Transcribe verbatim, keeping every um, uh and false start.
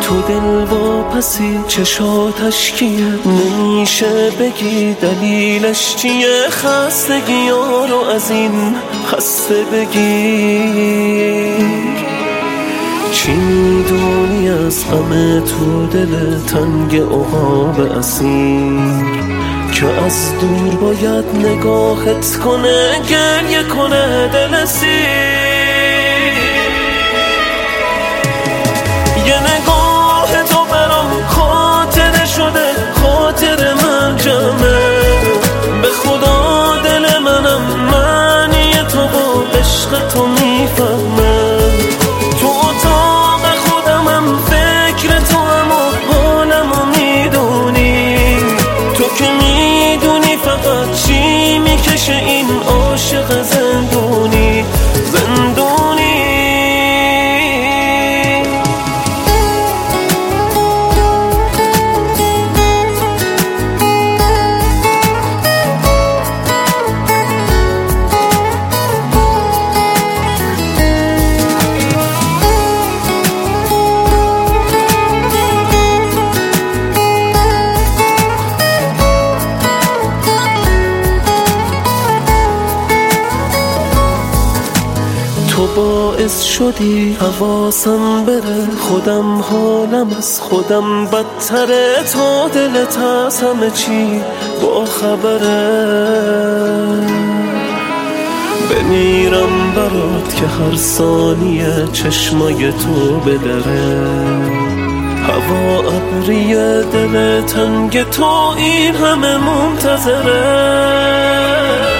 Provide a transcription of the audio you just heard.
تو دل واپسی چشاتش کیه، نمیشه بگی دلیلش چیه، خستگی ها رو از این خسته بگیر. چی میدونی از غم تو دل تنگ عقاب اسیر، که از دور باید نگاهت کنه گریه کنه دل سیر. یه نگاه تو برام خاطره شده، خاطر من جمعه، به خدا دل منم معنی تو و عشق تو میفهمه. تو اتاق خودمم فکر تو هم و حالمو میدونی، تو که میدونی فقط چی میکشه این عاشق زندونی زندونی. تو باعث شدی حواسم بره، خودم حالم از خودم بدتره، تا دلت از همه چی با خبره. بمیرم برات که هر ثانیه چشمای تو بدره، هوا ابریه دل تنگ تو این همه منتظره.